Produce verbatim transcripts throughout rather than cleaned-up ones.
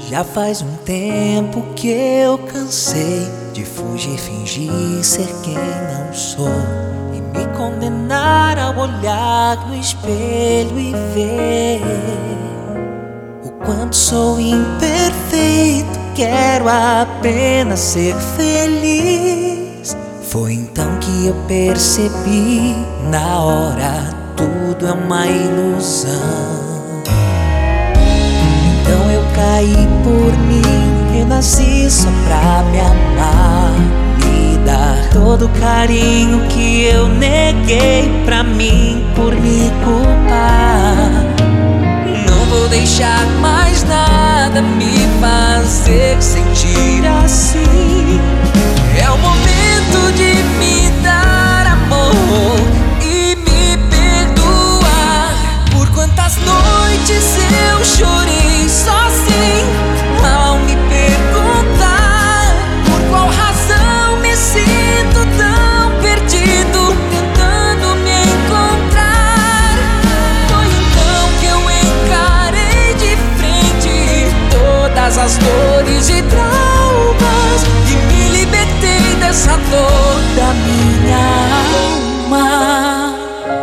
Já faz um tempo que eu cansei de fugir, fingir ser quem não sou e me condenar ao olhar no espelho e ver o quanto sou imperfeito. Quero apenas ser feliz. Foi então que eu percebi, na hora tudo é uma ilusão. Então eu caí por mim, renasci só pra me amar, me dar todo o carinho que eu neguei pra mim por me culpar. Não vou deixar mais nada me fazer sentir assim. É o momento de me dar amor e me perdoar por quantas noites eu chorei sozinho ao me perguntar por qual razão me sinto tão perdido, tentando me encontrar. Foi então que eu encarei de frente todas as dores e traumas e me libertei dessa dor da minha alma.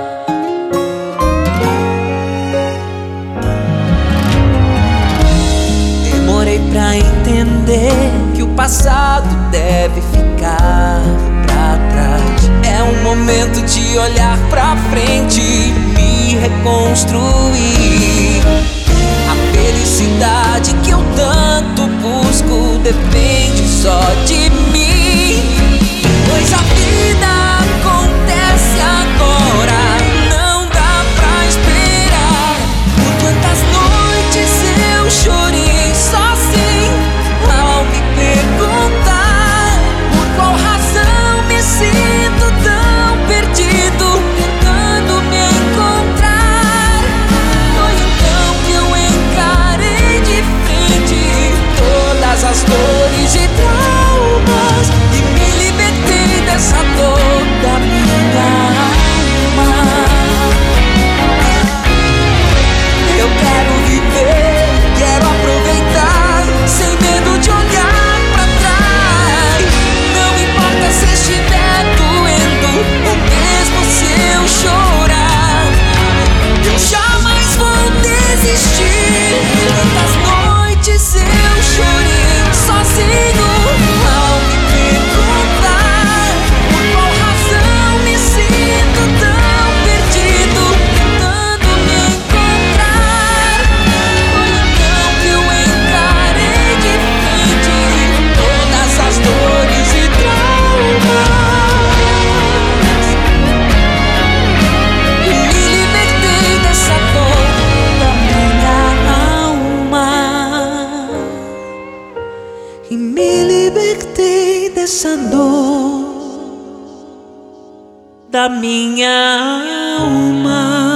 Demorei pra entender que o passado deve ficar pra trás. É um momento de olhar pra frente e me reconstruir. A felicidade que eu tanto busco depende só de mim, pois a vida acontece agora, não dá pra esperar. Por quantas noites eu chorei sozinho ao me perguntar por qual razão me sinto tão perdido, tentando me encontrar. Foi então que eu encarei de frente todas as dores e traumas e me libertei dessa dor da minha alma. Eu quero viver, quero aproveitar, sem medo de olhar pra trás. Não importa se estiver doendo ou mesmo se eu chorar, eu jamais vou desistir. Quantas noites eu chorei sozinho ao me perguntar por qual razão me sinto tão perdido, tentando me encontrar. Foi então que eu encarei de frente todas as dores e traumas e me libertei dessa dor da minha alma. E me libertei dessa dor da minha alma.